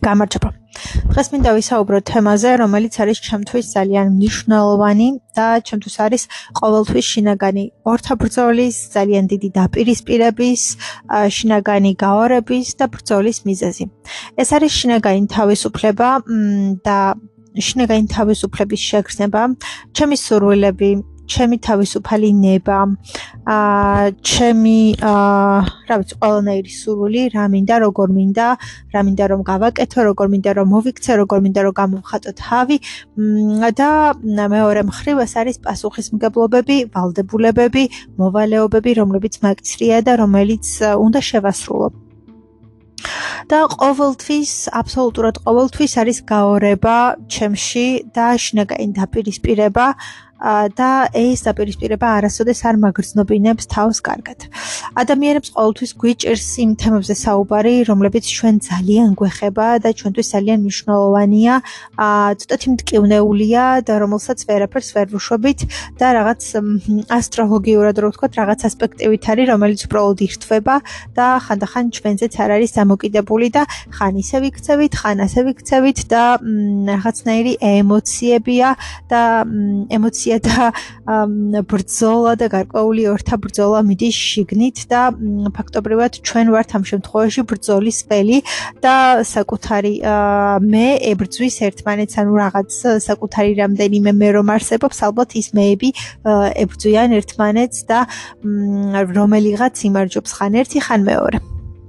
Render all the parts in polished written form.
გამარჯობა. დღეს მინდა ვისაუბრო თემაზე, რომელიც არის ჩემთვის ძალიან მნიშვნელოვანი და ჩემთვის არის ყოველთვის შინაგანი ორთაბრძოლის, ძალიან დიდი დაპირისპირების, შინაგანი გაორების და ბრძოლის მიზეზი. ეს არის შინაგანი თავისუფლება და შინაგანი თავისუფლების შეგრძნება, ჩემი სურვილები, ჩემი თავისუფალი ნება, ჩემი ყველანაირი სურვილი, რა მინდა, როგორ მინდა, რა მინდა რომ გავაკეთო, როგორ მინდა რომ მოვიქცე, როგორ მინდა რომ გამოვხატო თავი და მეორე მხრივ ეს არის პასუხისმგებლობები, ვალდებულებები, მოვალეობები, რომლებიც მაკისრია და რომელიც უნდა შევასრულო. და ყოველთვის, აბსოლუტურად ყოველთვის არის გაორება ჩემში და შინაგანი დაპირისპირება და ეს დაპირისპირება არასოდეს არ მაგრძნობინებს თავს კარგად. ადამიანებს ყოველთვის გვიჭირს იმ თემებზე საუბარი, რომლებიც ჩვენ ძალიან გვეხება და ჩვენთვის ძალიან მნიშვნელოვანია, ცოტათი მტკივნეულია და რომელსაც ვერაფერს ვერ ვუშვებით და რაღაც ასტროლოგიურად რო ვთქვათ, რაღაც ასპექტივით არის, რომელიც უბრალოდ ირთვება და ხანდახან ჩვენზეც არ არის დამოკიდებული და ხან ისე ვიქცევით, ხან ასე ვიქცევით და რაღაცნაირი ემოციებია და და ბრძოლა და გარკვეული ორთაბრძოლა მიდის შიგნით და ფაქტობრივად ჩვენ ვართ ამ შემთხვევაში ბრძოლის ველი და საკუთარი მე ებრძვის ერთმანეთს, ანუ რაღაც საკუთარი რამდენიმე მე რომ არსებობს, ალბათ ის მეები ებრძვიან ერთმანეთს და რომელიღაც იმარჯვებს ხან ერთი, ხან მეორე.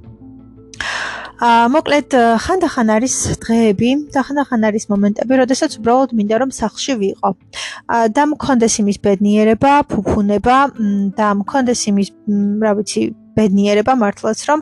მოკლედ, ხანდახან არის დღეები და ხანდახან არის მომენტები, როდესაც უბრალოდ მინდა რომ სახლში ვიყო. და მქონდეს იმის ბედნიერება, ფუფუნება და მქონდეს იმის, რა ვიცი, ბედნიერება მართლაც რომ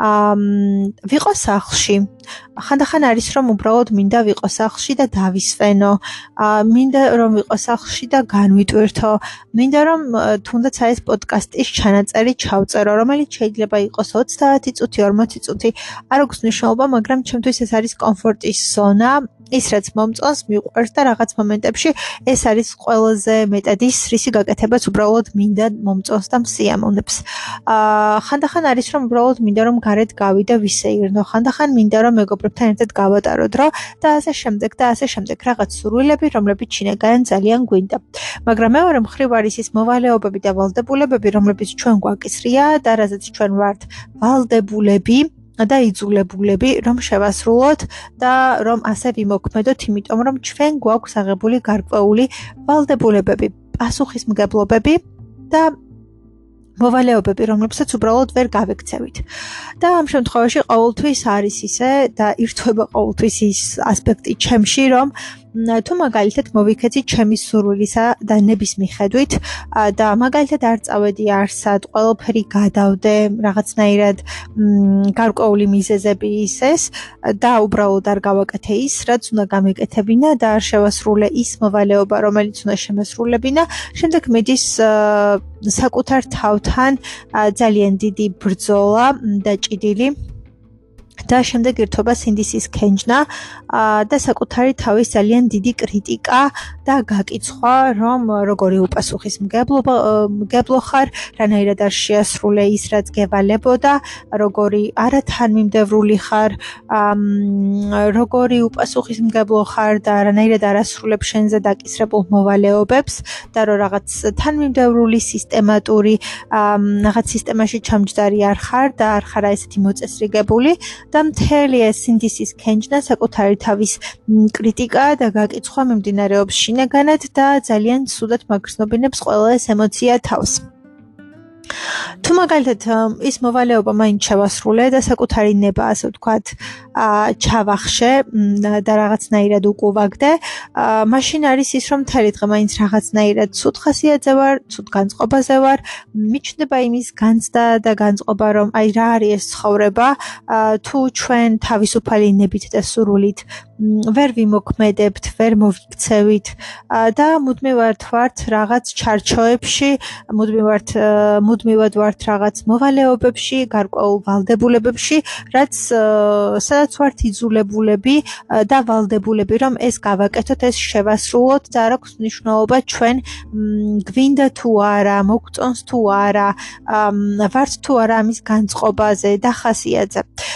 ვიყო სახლში. ხანდახან არის რომ უბრალოდ მინდა ვიყო სახლში და დავისვენო. მინდა რომ ვიყო სახლში და განვიტვირთო. მინდა რომ თუნდაც ეს პოდკასტის ჩანაწერი ჩავწერო, რომელიც შეიძლება იყოს 30 წუთი, 40 წუთი. არ აქვს მნიშვნელობა, მაგრამ ჩემთვის ეს არის კომფორტის ზონა. ის რაც მომწონს, მიყვარს და რაღაც მომენტებში ეს არის ყველაზე მეტად ის, რისი გაკეთებაც უბრალოდ მინდა მომწონს და მსიამოვნებს. ხანდახან არის რომ უბრალოდ მინდა რომ გარეთ გავიდე ვისეირნო, ხანდახან მინდა რომ მეგობრებთან ერთად გავატარო დრო და ასე შემდეგ და ასე შემდეგ, რაღაც სურვილები, რომლებიც შინაგანად ძალიან გვინდა. მაგრამ მეორე მხრივ არის ის მოვალეობები და ვალდებულებები, რომლებიც ჩვენ გვაკისრია და რაზეც ჩვენ ვართ ვალდებულები და იძულებულები რომ შევასრულოთ და რომ ასე ვიმოქმედოთ, იმიტომ რომ ჩვენ გვაქვს აღებული გარკვეული ვალდებულებები, პასუხისმგებლობები და მოვალეობები, რომლებსაც უბრალოდ ვერ გავექცევით. და ამ შემთხვევაში ყოველთვის არის ისე და ირთვება ყოველთვის ის ასპექტი ჩემში, რომ თუ მაგალითად მოვიქეცი ჩემი სურვილისა და ნების მიხედვით და მაგალითად არ წავედი არსად, ყველაფერი გადავდე რაღაცნაირად გარკვეული მიზეზები ისეს და უბრალოდ არ გავაკეთე ის, რაც უნდა გამეკეთებინა და არ შევასრულე ის მოვალეობა, რომელიც უნდა შემასრულებინა, შემდეგ მიდის საკუთარ თავთან ძალიან დიდი ბრძოლა და ჭიდილი და შემდეგ ირთვება სინდისის ქენჯნა და საკუთარი თავის ძალიან დიდი კრიტიკა და გაკიცხვა, რომ როგორი უპასუხისმგებლო ხარ, რანაირად არ შეასრულე ის, რაც გევალებოდა, როგორი არათანმიმდევრული ხარ, როგორი უპასუხისმგებლო ხარ და რანაირად არ ასრულებ შენზე დაკისრებულ მოვალეობებს და რომ რაღაც თანმიმდევრული, სისტემატური რაღაც სისტემაში ჩამჯდარი არ ხარ და არ ხარ ესეთი მოწესრიგებული და მთელი ეს სინდისის ქენჯნა, საკუთარი თავის კრიტიკა და გაკიცხვა მიმდინარეობს შინაგანად და ძალიან ცუდად მაგრძნობინებს ყველა ეს ემოცია თავს. თუ მაგალითად ის მოვალეობა მაინც შევასრულე და საკუთარი ნება, ასე ვთქვათ, ჩავახშე და რაღაცნაირად უკუვაგდე, მაშინ არის ის, რომ მთელი დღე მაინც რაღაცნაირად ცუდ ხასიათზე ვარ, ცუდ განწყობაზე ვარ, მიჩნდება იმის განცდა და განწყობა, რომ აი რა არის ეს ცხოვრება, თუ ჩვენ თავისუფალი ნებით და სურვილით ვერ ვიმოქმედებთ, ვერ მოვიქცევით და მუდმივად ვართ რაღაც ჩარჩოებში, მუდმივად ვართ რაღაც მოვალეობებში, გარკვეულ ვალდებულებებში, რაც სადაც ვართ იძულებულები და ვალდებულები, რომ ეს გავაკეთოთ, ეს შევასრულოთ და არ აქვს მნიშვნელობა ჩვენ გვინდა თუ არა, მოგწონს თუ არა, ვართ თუ არა ამის განწყობაზე და ხასიათზე.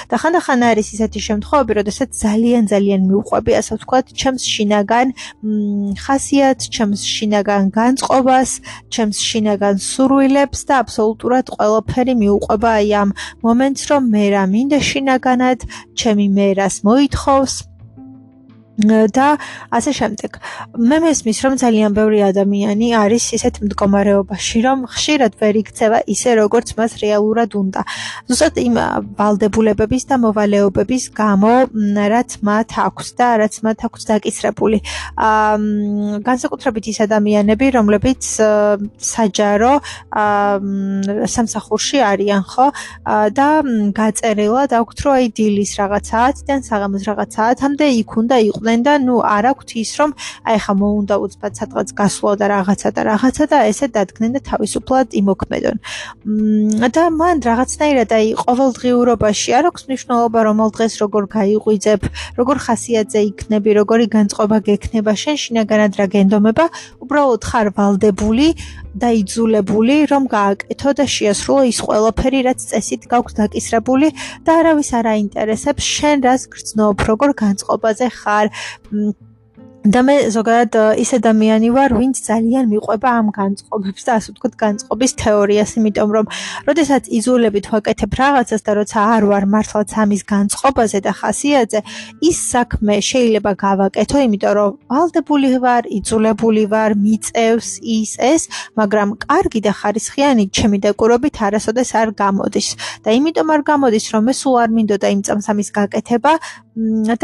და ხანდახან არის ისეთი შემთხვევები, როდესაც ძალიან მიუყვები, ასე ვთქვათ, ჩემს შინაგან ხასიათს, ჩემს შინაგან განწყობას, ჩემს შინაგან სურვილებს და აბსოლუტურად ყველაფერი მიუყვება აი ამ მომენტს, რომ მე რა მინდა შინაგანად, ჩემი მე რას მოითხოვს და ასე შემდეგ. მე მესმის, რომ ძალიან ბევრი ადამიანი არის ისეთ მდგომარეობაში, რომ ხშირად ვერ იქცევა ისე, როგორც მას რეალურად უნდა. ზუსტად იმ ვალდებულებების და მოვალეობების გამო, რაც მათ აქვს და რაც მათ აქვს დაკისრებული. განსაკუთრებით ის ადამიანები, რომლებიც საჯარო სამსახურში არიან, ხო? და გაწერილად აქვთ, რომ აი დილის რაღაც საათიდან საღამოს რაღაც საათამდე იქ უნდა იყვნენ და ნუ არ აქვთ ის რომ აი ხა მოუნდა უცბად სადღაც გასვლა და რაღაცა და ესე დადგნენ და თავისუფლად იმოქმედონ. და მან რაღაცნაირად აი ყოველდღიურობაში არ აქვს მნიშვნელობა რომელ დღეს როგორ გაიღვიძებ, როგორ ხასიათზე იქნები, როგორი განწყობა გექნება, შენ შინაგანად რა გენდომება, უბრალოდ ხარ ვალდებული და იძულებული რომ გააკეთო და შეასრულო ის ყველაფერი, რაც წესით გაქვს დაკისრებული და არავის არ აინტერესებს შენ რას გრძნობ, როგორ განწყობაზე ხარ. და მე ზოგადად ის ადამიანი ვარ, ვინც ძალიან მიყვება ამ განწყობებს და ასე ვთქვათ განწყობის თეორიას, იმიტომ რომ როდესაც იძულებით ვაკეთებ რაღაცას და როცა არ ვარ მართლაც ამის განწყობაზე და ხასიათზე, ის საქმე შეიძლება გავაკეთო, იმიტომ რომ ვალდებული ვარ, იძულებული ვარ, მიწევს ის ეს, მაგრამ კარგი და ხარისხიანი ჩემი დაკვირვებით არასოდეს არ გამოდის. და იმიტომ არ გამოდის, რომ მე სულ არ მინდოდა იმ წამს ამის გაკეთება და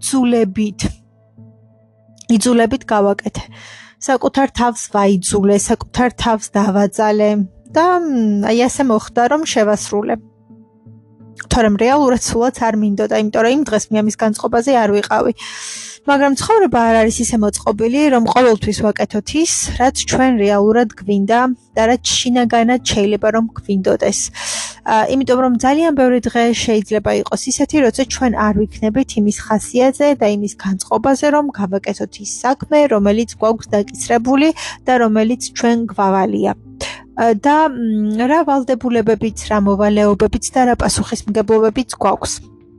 იძულებით გავაკეთე. საკუთარ თავს ვაიძულე, საკუთარ თავს დავაძალე და აი ასე მოხდა, რომ შევასრულე. თორემ რეალურად სულაც არ მინდოდა, იმიტომ რომ იმ დღეს მე ამის განწყობაზე არ ვიყავი. მაგრამ ცხოვრება არ არის ისე მოწყობილი, რომ ყოველთვის ვაკეთოთ ის, რაც ჩვენ რეალურად გვინდა და რაც შინაგანად შეიძლება რომ გვინდოდეს. იმიტომ რომ ძალიან ბევრი დღე შეიძლება იყოს ისეთი, როცა ჩვენ არ ვიქნებით იმის ხასიათზე და იმის განწყობაზე, რომ გავაკეთოთ ის საქმე, რომელიც გვაქვს დაკისრებული და რომელიც ჩვენ გვავალია. და რა ვალდებულებებიც, რა მოვალეობებიც და რა პასუხისმგებლობებიც გვაქვს.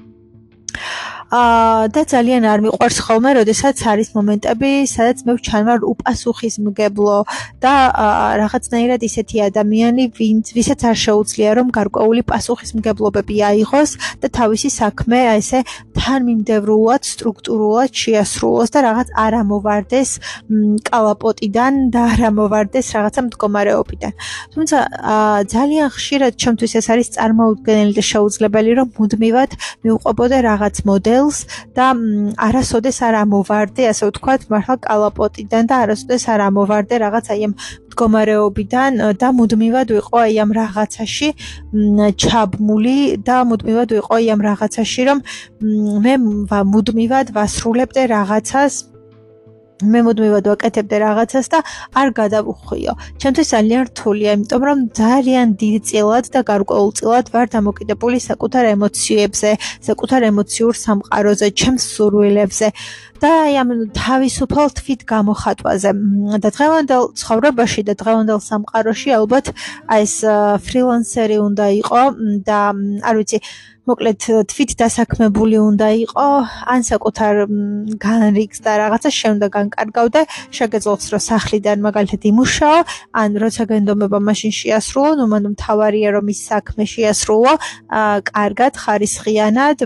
და ძალიან არ მიყვარს ხოლმე, როდესაც არის მომენტები, სადაც მე ვჩანვარ უპასუხისმგებლო და რაღაცნაირად ისეთი ადამიანი, ვისაც არ შეუძლია რომ გარკვეული პასუხისმგებლობები აიღოს და თავისი საქმე ესე თანმიმდევრულად, სტრუქტურულად შეასრულოს და რაღაც არ ამოვარდეს კალაპოტიდან და არ ამოვარდეს რაღაცა მდგომარეობიდან. თუმცა ძალიან ხშირად ჩემთვის ეს არის წარმოუდგენელი და შეუძლებელი, რომ მუდმივად მივყვებოდე რაღაც მოდელს და არასოდეს არ ამოვარდე, ასე ვთქვათ, მართლა კალაპოტიდან და არასოდეს არ ამოვარდე რაღაც აი ამ მდგომარეობიდან და მუდმივად ვიყო აი ამ რაღაცაში ჩაბმული და მუდმივად ვიყო აი ამ რაღაცაში, რომ მე მუდმივად ვასრულებდე რაღაცას, მე მუდმივად ვაკეთებდე რაღაცას და არ გადავუხვიო. ჩემთვის ძალიან რთულია, იმიტომ რომ ძალიან დიდწილად და გარკვეულწილად ვარ დამოკიდებული საკუთარ ემოციებზე, საკუთარ ემოციურ სამყაროზე, ჩემს სურვილებზე და აი ამ თავისუფალ თვით გამოხატვაზე. და დღევანდელ ცხოვრებაში და დღევანდელ სამყაროში ალბათ აი ეს ფრილანსერი უნდა იყო და არ ვიცი, მოკლედ თვით დასაქმებული უნდა იყო, ან საკუთარ განრიგს და რაღაცა შეუნდა განკარგავდე, შეგეძლოთ რომ სახლიდან მაგალითად იმუშაო, ან როცა გენდომება მაშინ შეასრულო, ნუ მანდ მთავარია რომ ის საქმე შეასრულო, კარგად, ხარისხიანად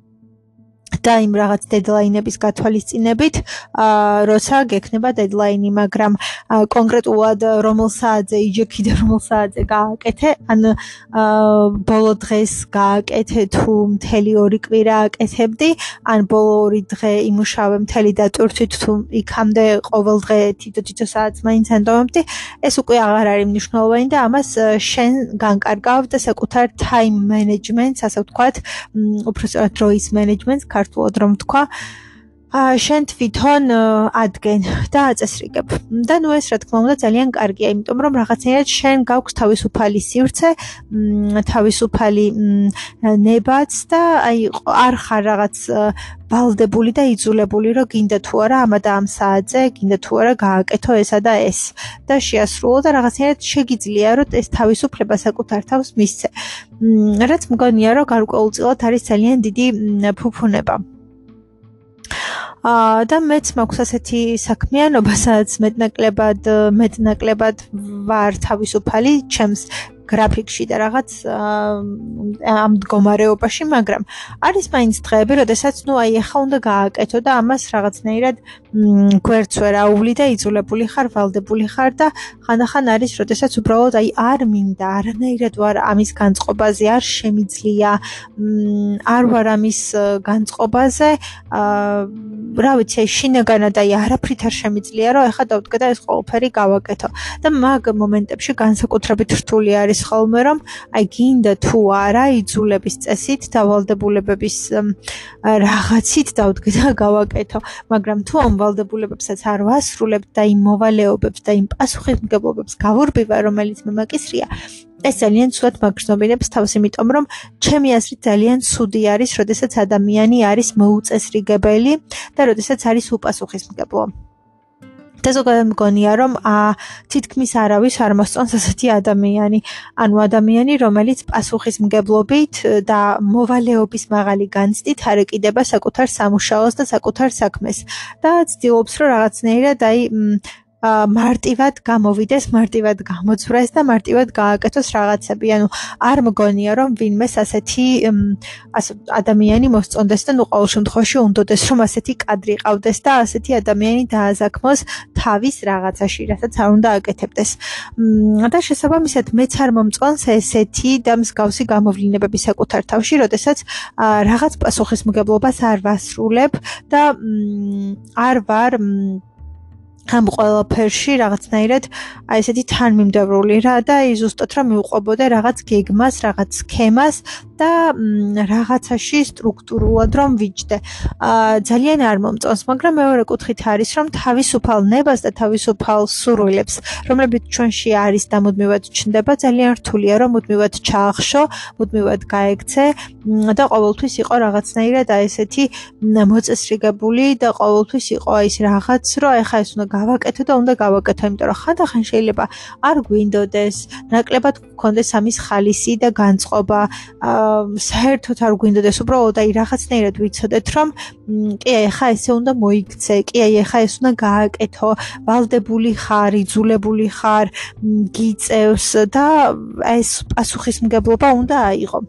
და იმ რაღაც დედლაინების გათვალისწინებით, როცა გექნება დედლაინი, მაგრამ კონკრეტულად რომელ საათზე იჯექი და რომელ საათზე გააკეთე, ან ბოლო დღეს გააკეთე თუ მთელი 2 კვირა აკეთებდი, ან ბოლო 2 დღე იმუშავე მთელი დატვირთვით თუ იქამდე ყოველ დღე თითო საათს მაინც ანდომებდი, ეს უკვე აღარ არის მნიშვნელოვანი და ამას შენ განკარგავ და საკუთარ time management-ს, ასე ვთქვათ, უბრალოდ დროის management-ს ქართულად რომ თქვა, შენ თვითონ ადგენ და აწესრიგებ. და ნუ ეს რა თქმა უნდა ძალიან კარგია, იმიტომ რომ რაღაცნაირად შენ გაქვს თავისუფალი სივრცე, თავისუფალი ნებაც და აი არ ხარ რაღაც ვალდებული და იძულებული, რომ გინდა თუ არა ამა და ამ საათზე, გინდა თუ არა გააკეთო ესა და ეს. და შეასრულო და რაღაცნაირად შეგიძლია, რომ ეს თავისუფლება საკუთარ თავს მისცე. რაც მგონია, რომ გარკვეულწილად არის ძალიან დიდი ფუფუნება. და მეც მაქვს ასეთი საქმიანობა, სადაც მეტნაკლებად ვარ თავისუფალი ჩემს გრაფიკში და რაღაც ამ მდგომარეობაში, მაგრამ არის მაინც დღეები, როდესაც ნუ აი ახლა უნდა გააკეთო და ამას რაღაცნაირად გვერდს ვერ აუვლი და იძულებული ხარ, ვალდებული ხარ და ხანდახან არის, როდესაც უბრალოდ აი არ მინდა, არანაირად ვარ ამის განწყობაზე, არ შემიძლია, არ ვარ ამის განწყობაზე, რა ვიცი, შინაგანად აი არაფრით არ შემიძლია, რომ ახლა დავდგე და ეს ყველაფერი გავაკეთო. და მაგ მომენტებში განსაკუთრებით რთული არის ხოლმე, რომ აი გინდა თუ არა იძულების წესით და ვალდებულებების რაღაცით დავდგე და გავაკეთო, მაგრამ თუ ამ ვალდებულებებსაც არ ვასრულებ და იმ მოვალეობებს და იმ პასუხისმგებლობებს გავურბივა, რომელიც მე მაკისრია, ეს ძალიან ცუდად მაგრძნობინებს თავს, იმიტომ რომ ჩემი აზრით ძალიან ცუდი არის, როდესაც ადამიანი არის მოუწესრიგებელი და როდესაც არის უპასუხისმგებლო. და ზოგადად მგონია, რომ თითქმის არავის არ მოსწონს ასეთი ადამიანი, ანუ ადამიანი, რომელიც პასუხისმგებლობით და მოვალეობის მაღალი განცდით არ ეკიდება საკუთარ სამუშაოს და საკუთარ საქმეს და ცდილობს, რომ რაღაცნაირად აი მარტივად გამოვიდეს, მარტივად გამოძვრეს და მარტივად გააკეთოს რაღაცები. ანუ არ მგონია, რომ ვინმეს ასეთი ადამიანი მოსწონდეს და ნუ ყოველ შემთხვევაში უნდოდეს, რომ ასეთი კადრი ყავდეს და ასეთი ადამიანი დააზაქმოს თავის რაღაცაში, რასაც არ უნდა აკეთებდეს. და შესაბამისად მეც არ მომწონს ესეთი და მსგავსი გამოვლინებები საკუთარ თავში, როდესაც რაღაც პასუხისმგებლობას არ ვასრულებ და არ ვარ ამ ყველაფერში რაღაცნაირად აი ესეთი თანმიმდევრული რა და ზუსტად რომ მივყვებოდე რაღაც გეგმას, რაღაც სქემას და რაღაცაში სტრუქტურულად რომ ვიჯდე. ძალიან არ მომწონს, მაგრამ მეორე კუთხით არის, რომ თავისუფალ ნებას და თავისუფალ სურვილებს, რომლებიც ჩვენში არის და მუდმივად ჩნდება, ძალიან რთულია, რომ მუდმივად ჩაახშო, მუდმივად გაექცე და ყოველთვის იყო რაღაცნაირად აი ესეთი მოწესრიგებული და ყოველთვის იყო აი ეს რაღაც, რომ ეხა ეს უნდა გავაკეთო და უნდა გავაკეთო, იმიტომ რომ ხანდახან შეიძლება არ გვინდოდეს, ნაკლებად გქონდეს ამის ხალისი და განწყობა, საერთოდ არ გვინდოდეს, უბრალოდ აი რაღაცნაირად ვიცოდეთ, რომ კი აი ახლა ესე უნდა მოიქცე, კი აი ახლა ეს უნდა გააკეთო, ვალდებული ხარ, იძულებული ხარ, გიწევს და ეს პასუხისმგებლობა უნდა აიღო.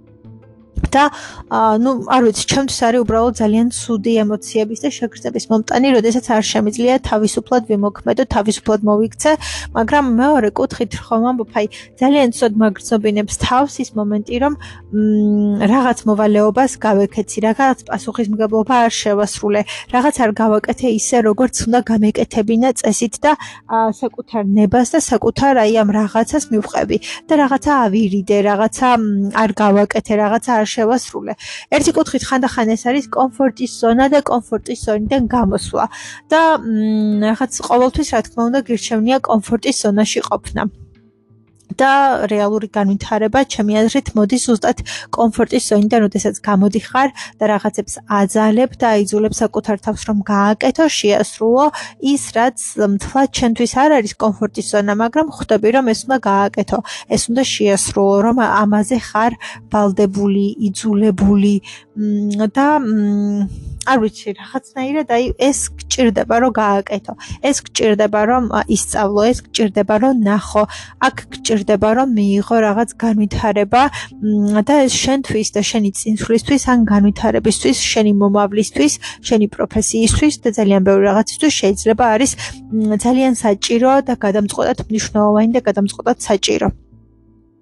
და ნუ არ ვიცი, ჩემთვის არის უბრალოდ ძალიან ცუდი ემოციების და შეგრძნების მომტანი, როდესაც არ შემიძლია თავისუფლად ვიმოქმედო, თავისუფლად მოვიქცე, მაგრამ მეორე კუთხით ხომ ამბობ, აი ძალიან ცუდად მაგრძნობინებს თავს ის მომენტი, რომ რაღაც მოვალეობას გავეკეცი, რაღაც პასუხისმგებლობა არ შევასრულე, რაღაც არ გავაკეთე ისე, როგორც უნდა გამეკეთებინა წესით და საკუთარ ნებას და საკუთარ აი ამ რაღაცას მივყევი და რაღაცა ავირიდე, რაღაცა არ გავაკეთე, რაღაცა არ შევასრულე. ერთი კუთხით ხანდახან ეს არის კომფორტის ზონა და კომფორტის ზონიდან გამოსვლა და რაღაც ყოველთვის რა თქმა უნდა გირჩევნია კომფორტის ზონაში ყოფნა. და რეალური განვითარება ჩემი აზრით მოდის ზუსტად კომფორტის ზონიდან, როდესაც გამოდიხარ და რაღაცებს აძალებ და აიძულებ საკუთარ თავს რომ გააკეთო, შეასრულო ის, რაც მთლად ჩვენთვის არ არის კომფორტის ზონა, მაგრამ ხვდები რომ ეს უნდა გააკეთო, ეს უნდა შეასრულო, რომ ამაზე ხარ ვალდებული, იძულებული და არ ვიცი, რაღაცნაირად აი ეს გჭირდება რომ გააკეთო, ეს გჭირდება რომ ისწავლო, ეს გჭირდება რომ ნახო, აქ გჭირდება რომ მიიღო რაღაც განვითარება და ეს შენთვის და შენი წინსვლისთვის ან განვითარებისთვის, შენი მომავლისთვის, შენი პროფესიისთვის და ძალიან ბევრი რაღაცისთვის შეიძლება არის ძალიან საჭირო და გადამწყვეტად მნიშვნელოვანი და გადამწყვეტად საჭირო.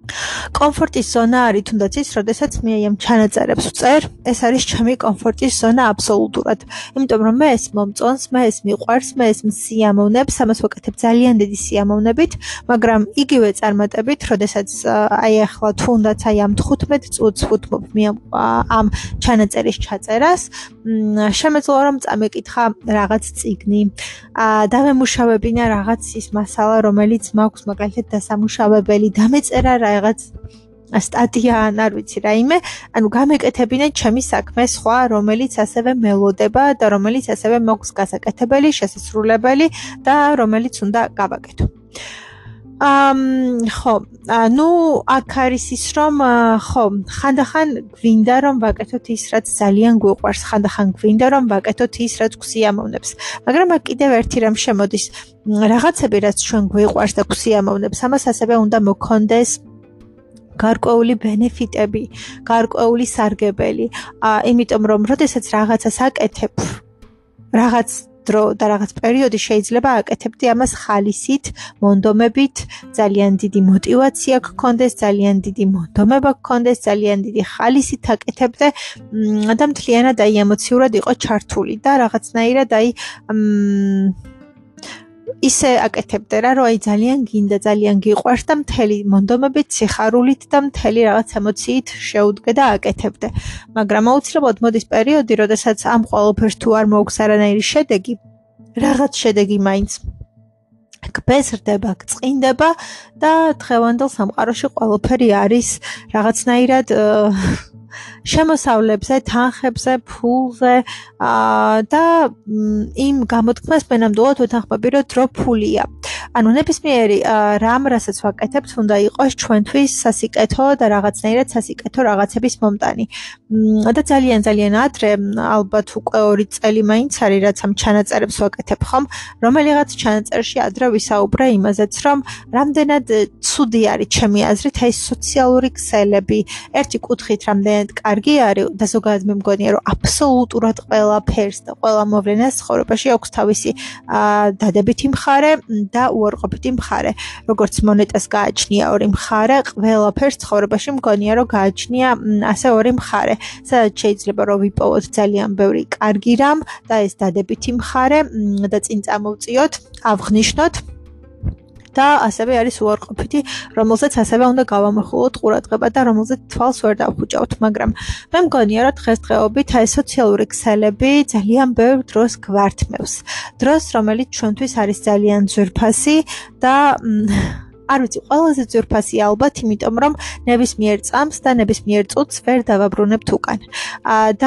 კომფორტის ზონა არის თუნდაც ის, როდესაც მე ამ ჩანაწერებს ვწერ, ეს არის ჩემი კომფორტის ზონა აბსოლუტურად. იმიტომ რომ მე ეს მომწონს, მე ეს მიყვარს, მე ეს მსიამოვნებს, ამას ვაკეთებ ძალიან დიდი სიამოვნებით, მაგრამ იგივე წარმატებით, როდესაც აი ახლა თუნდაც აი ამ 15 წუთს ვუთმობ მე ამ ჩანაწერის ჩაწერას, შემეძლო რომ წამეკითხა რაღაც წიგნი, დავემუშავებინა რაღაც ის მასალა, რომელიც მაქვს მაგალითად დასამუშავებელი, დამეწერა რაღაც სტატია ან არ ვიცი რაიმე, ანუ გამეკეთებინა ჩემი საქმე სხვა, რომელიც ასევე მელოდება და რომელიც ასევე მაქვს გასაკეთებელი, შესასრულებელი და რომელიც უნდა გავაკეთო. ხო, ну, აქ არის ის რომ ხო, ხანდახან გვინდა რომ ვაკეთოთ ის, რაც ძალიან გვიყვარს, ხანდახან გვინდა რომ ვაკეთოთ ის, რაც გვსიამოვნებს. მაგრამ აქ კიდევ ერთი რამ შემოდის, რაღაცები რაც ჩვენ გვიყვარს და გვსიამოვნებს, ამას ასევე უნდა მოქონდეს გარკვეული ბენეფიტები, გარკვეული სარგებელი. იმიტომ რომ როდესაც რაღაცას აკეთებ, რაღაც დრო და რაღაც პერიოდი შეიძლება აკეთებდი ამას ხალისით, მონდომებით, ძალიან დიდი мотиваცია გქონდეს, ძალიან დიდი მონდომება გქონდეს, ძალიან დიდი ხალისით აკეთებდე და მთლიანად აი ემოციურად იყო ჩართული და რაღაცნაირად აი ისე აკეთებდე რა, რომ აი ძალიან გინდა, ძალიან გიყვარს და მთელი მონდომებით, სიხარულით და მთელი რაღაც ემოციით შეუდგე და აკეთებდე. მაგრამ აუცილებლად მოდის პერიოდი, როდესაც ამ ყველაფერს თუ არ მოაქვს არანაირი შედეგი, რაღაც შედეგი მაინც გბეზრდება, გწყინდება და დღევანდელ სამყაროში ყველაფერი არის რაღაცნაირად შემოსავლებზე, თანხებზე, ფულზე და იმ გამოთქმას მე ნამდვილად ვეთანხმები, რომ დრო ფულია. ანუ ნებისმიერი რამ, რასაც ვაკეთებთ, უნდა იყოს ჩვენთვის სასიკეთო და რაღაცნაირად სასიკეთო რაღაცების მომტანი. და ძალიან ადრე, ალბათ უკვე 2 წელი მაინც არის, რაც ამ ჩანაწერებს ვაკეთებ ხომ, რომელიღაც ჩანაწერში ადრე ვისაუბრე იმაზეც, რომ რამდენად ცუდი არის ჩემი აზრით ეს სოციალური ქსელები. ერთი კუთხით რამდენად კარგი არის და ზოგადად მე მგონია, რომ აბსოლუტურად ყველაფერს და ყველა მოვლენას ცხოვრებაში აქვს თავისი დადებითი მხარე და უარყოფითი მხარე. როგორც მონეტას გააჩნია ორი მხარე, ყველაფერს ცხოვრებაში მგონია, რომ გააჩნია ასე ორი მხარე. სადაც შეიძლება რომ ვიპოვოთ ძალიან ბევრი კარგი რამ და ეს დადებითი მხარე და წინ წამოვწიოთ, ავღნიშნოთ და ასევე არის უარყოფითი, რომელზეც ასევე უნდა გავამახვილოთ ყურადღება და რომელზეც თვალს ვერ დავფუჭავთ, მაგრამ მე მგონია, რომ დღესდღეობით აი სოციალური ქსელები ძალიან ბევრ დროს გვართმევს. დროს, რომელიც ჩვენთვის არის ძალიან ძვირფასი და არ ვიცი, ყველაზე ძვირფასი ალბათ, იმიტომ რომ ნებისმიერ წამს და ნებისმიერ წუთს ვერ დავაბრუნებთ უკან. და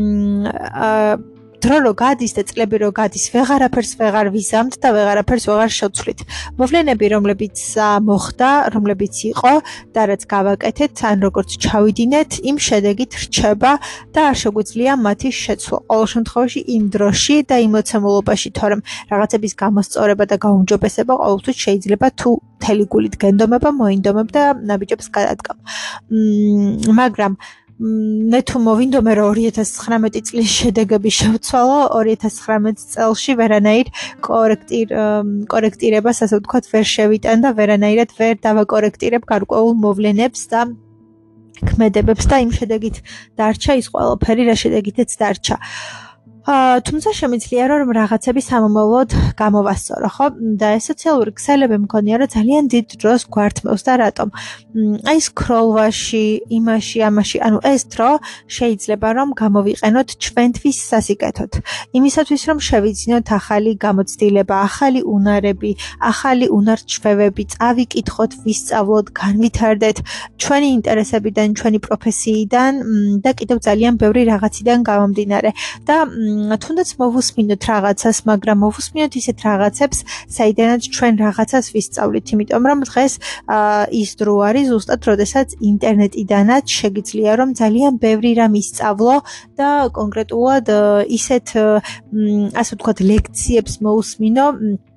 დრო რო გადის და წლები რო გადის, ვეღარაფერს ვეღარ ვიზამთ და ვეღარაფერს ვეღარ შევცვლით. მოვლენები, რომლებიც მოხდა, რომლებიც იყო და რაც გავაკეთეთ, ან როგორც ჩავიდინეთ, იმ შედეგით რჩება და არ შეგვიძლია მათი შეცვლა. ყოველ შემთხვევაში იმ დროში და იმ მოცემულობაში, თორემ რაღაცების გამოსწორება და გაუმჯობესება ყოველთვის შეიძლება თუ მთელი გულით გენდომება, მოინდომებ და ნაბიჯებს გადადგამ. მაგრამ მე თუ მოვინდომე რომ 2019 წლის შედეგები შევცვალო, 2019 წელში ვერანაირ კორექტირებას, ასე ვთქვათ, ვერ შევიტან და ვერანაირად ვერ დავაკორექტირებ გარკვეულ მოვლენებს და ქმედებებს და იმ შედეგით დარჩა ის ყველაფერი, რა შედეგითაც დარჩა. თუმცა შემიძლია რომ რაღაცები სამომავლოდ გამოვასწორო, ხო? და ეს სოციალური ქსელები მგონია რომ ძალიან დიდ დროს გვართმევს და რატომ? აი სკროლვაში, იმაში, ამაში, ანუ ეს დრო შეიძლება რომ გამოვიყენოთ ჩვენთვის სასიკეთოდ. იმისათვის რომ შევიძინოთ ახალი გამოცდილება, ახალი უნარები, ახალი უნარჩვევები, წავიკითხოთ, ვისწავლოთ, განვითარდეთ ჩვენი ინტერესებიდან, ჩვენი პროფესიიდან და კიდევ ძალიან ბევრი რაღაციდან გამომდინარე. და თუნდაც მოვუსმინოთ რაღაცას, მაგრამ მოვუსმინოთ ისეთ რაღაცებს, საიდანაც ჩვენ რაღაცას ვისწავლით, იმიტომ რომ დღეს ის დრო არის ზუსტად, როდესაც ინტერნეტიდანაც შეგიძლია რომ ძალიან ბევრი რამ ისწავლო და კონკრეტულად ისეთ ასე ვთქვათ ლექციებს მოусმინო,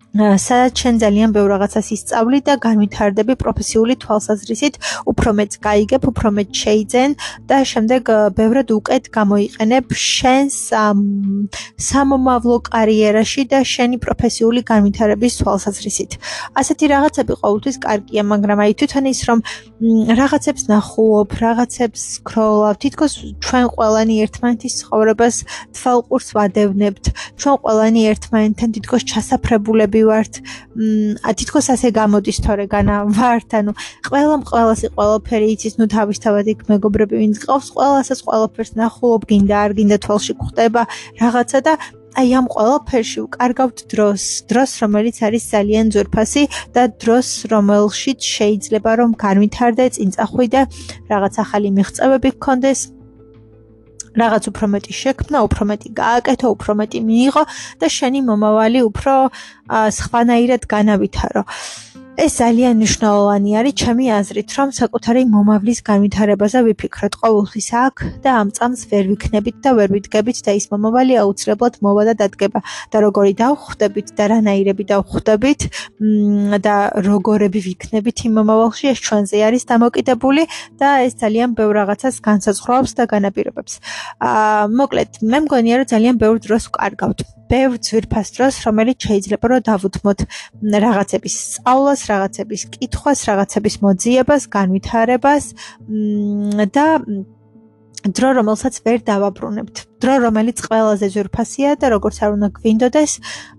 სადაც შენ ძალიან ბევრ რაღაცას ისწავლი და განვითარდები პროფესიული თვალსაზრისით, უფრო მეც გაიგებ, უფრო მეც შეიძენ და შემდეგ ბევრად უკეთ გამოიყენებ შენს სამომავლო კარიერაში და შენი პროფესიული განვითარების თვალსაზრისით. ასეთი რაღაცები ყოველთვის კარგია, მაგრამ აი თვითონ ის რომ რაღაცებს ნახულობ, რაღაცებს სკროლავ, თითქოს ჩვენ ყველანი ერთმანეთის ცხოვრებას თვალყურს ვადევნებთ, ჩვენ ყველანი ერთმანეთთან თითქოს ჩასაფრებულები ვართ, თითქოს ასე გამოდის თორეგანა ვართ, ანუ ყველამ ყველასი ყველაფერი იცის, ნუ თავისთავად იქ მეგობრები ვინც ყავს, ყველასაც ყველაფერს ნახულობ, გინდა არ გინდა თვალში ხვდება რაღაცა და აი ამ ყველაფერში ვკარგავთ დროს, რომელიც არის ძალიან ძვირფასი და დროს, რომელშიც შეიძლება რომ განვითარდე, წინ წახვიდე, რაღაც ახალი მიღწევები გქონდეს, რაღაც უფრო მეტი შექმნა, უფრო მეტი გააკეთო, უფრო მეტი მიიღო და შენი მომავალი უფრო სხვანაირად განავითარო. ეს ძალიან მნიშვნელოვანი არის ჩემი აზრით, რომ საკუთარი მომავლის განვითარებაზე ვიფიქროთ ყოველთვის აქ და ამ წამს ვერ ვიქნებით და ვერ ვიდგებით და ის მომავალი აუცილებლად მოვა და დადგება და როგორი დავხვდებით და რანაირები დავხვდებით და როგორები ვიქნებით იმ მომავალში, ეს ჩვენზე არის დამოკიდებული და ეს ძალიან ბევრ რაღაცას განსაზღვრავს და განაპირობებს. მოკლედ, მე მგონია რომ ძალიან ბევრ დროს ვკარგავთ. ბევრ ძვირფას დროს, რომელიც შეიძლება რომ დავუთმოთ რაღაცების სწავლას, რაღაცების კითხვას, რაღაცების მოძიებას, განვითარებას და დრო, რომელსაც ვერ დავაბრუნებთ. დრო, რომელიც ყველაზე ძვირფასია და როგორც არ უნდა გვინდოდეს,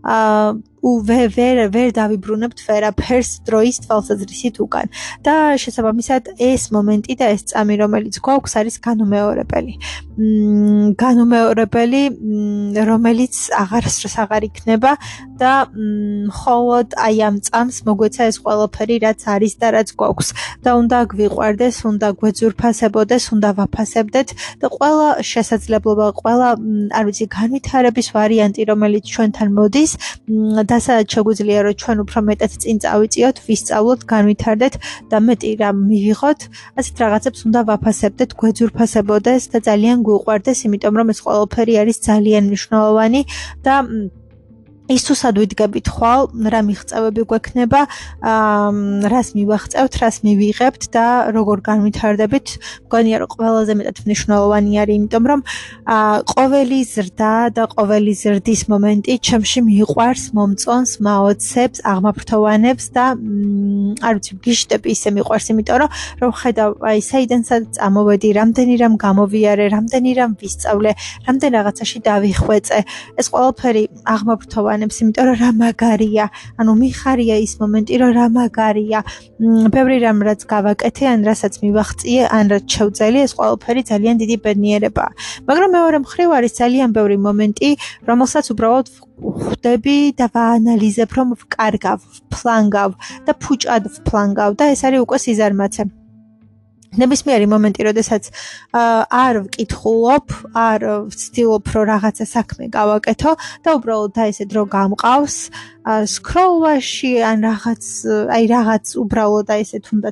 ვერ დავიბრუნებთ ვერაფერს დროის თვალსაზრისით უკან. და შესაბამისად ეს მომენტი და ეს წამი, რომელიც გვაქვს, არის განუმეორებელი. განუმეორებელი, რომელიც აღარასდროს აღარ იქნება და მხოლოდ აი ამ წამს მოგვეცა ეს ყველაფერი, რაც არის და რაც გვაქვს. და უნდა გვიყვარდეს, უნდა გვეძვირფასებოდეს, უნდა ვაფასებდეთ და ყველა შესაძლებლობა, ყველა არ ვიცი, განვითარების ვარიანტი, რომელიც ჩვენთან მოდის, და სადაც შეგვიძლია რომ ჩვენ უფრო მეტად წინ წავიწიოთ, ვისწავლოთ, განვითარდეთ და მეტი რამ მივიღოთ, ასეთ რაღაცებს უნდა ვაფასებდეთ, გვეძვირფასებოდეს და ძალიან გვიყვარდეს, იმიტომ რომ ეს ყველაფერი არის ძალიან მნიშვნელოვანი და ის თუ სად ვიდგებით ხვალ, რა მიღწევები გვექნება, რას მივაღწევთ, რას მივიღებთ და როგორ განვითარდებით, მგონია რომ ყველაზე მეტად მნიშვნელოვანი არის, იმიტომ რომ ყოველი ზრდა და ყოველი ზრდის მომენტი ჩემში მიყვარს, მომწონს, მაოცებს, აღმაფრთოვანებს და არ ვიცი, გიშტები ისე მიყვარს, იმიტომ რომ ხედავ, აი საიდან სად წამოვედი, რამდენი რამ გამოვიარე, რამდენი რამ ვისწავლე, რამდენ რაღაცაში დავიხვეწე, ეს ყველაფერი აღმაფრთოვანებს, იმიტომ რომ რა მაგარია, ანუ მიხარია ის მომენტი, რომ რა მაგარია, ბევრი რამ რაც გავაკეთე, ან რასაც მივაღწიე, ან რაც შევძელი, ეს ყველაფერი ძალიან დიდი ბედნიერებაა. მაგრამ მეორე მხრივ არის ძალიან ბევრი მომენტი, რომელსაც უბრალოდ ხვდები და ვაანალიზებ, რომ ვკარგავ, ვფლანგავ და ფუჭად ვფლანგავ და ეს არის უკვე სიზარმაცე. ნებისმიერი მომენტი, როდესაც არ ვკითხულობ, არ ვცდილობ, რომ რაღაცა საქმე გავაკეთო და უბრალოდ და ესე დრო გამყავს სკროლვაში, ან რაღაც უბრალოდ და ესე თუნდაც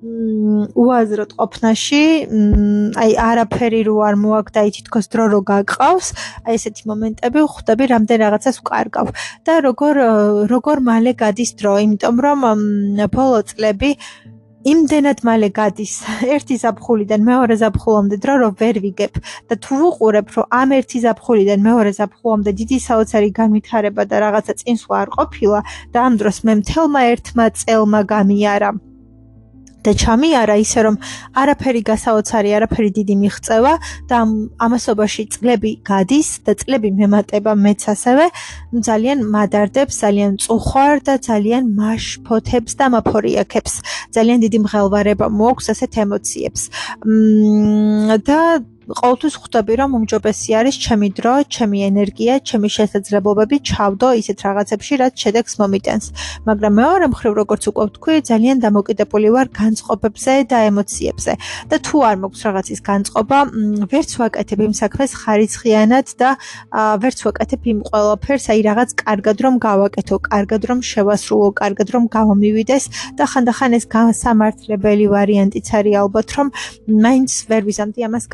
უაზროდ ყოფნაში, აი არაფერი რო არ მოაქვს და აი თითქოს დრო რო გაგყავს, აი ესეთი მომენტები ხვდები, რამდენ რაღაცას ვკარგავ და როგორ მალე გადის დრო, იმიტომ რომ ბოლო წლები იმდენად მალე გადის ერთი ზაფხულიდან მეორე ზაფხულამდე დრო, რომ ვერ ვიგებ და თუ ვუყურებ, რომ ამ ერთი ზაფხულიდან მეორე ზაფხულამდე დიდი საოცარი განვითარება და რაღაცა წინსვლა არ ყოფილა და ამ დროს მე მთელმა ერთმა წელმა გამიარა და ჩამიარა ისე რომ არაფერი გასაოცარი, არაფერი დიდი მიღწევა და ამასობაში წლები გადის და წლები მემატება მეც ასევე, ძალიან მადარდებს, ძალიან წუხვარ და ძალიან მაშფოთებს და მაფორიაქებს. ძალიან დიდი მღელვარება მოაქვს ასეთ ემოციებს. და ყოველთვის ხვდები, რომ უმჯობესი არის ჩემი დრო, ჩემი ენერგია, ჩემი შესაძლებლობები ჩავდო ისეთ რაღაცებში, რაც შედეგს მომიტანს. მაგრამ მეორე მხრივ, როგორც უკვე ვთქვი, ძალიან დამოკიდებული ვარ განწყობებზე და ემოციებზე. და თუ არ მაქვს რაღაცის განწყობა, ვერც ვაკეთებ იმ საქმეს ხარისხიანად და ვერც ვაკეთებ იმ ყველაფერს, აი რაღაც კარგად რომ გავაკეთო, კარგად რომ შევასრულო, კარგად რომ გამომივიდეს და ხანდახან ეს სამართლებელი ვარიანტიც არის ალბათ, რომ მაინც ვერ ვიზამთი ამას კარგად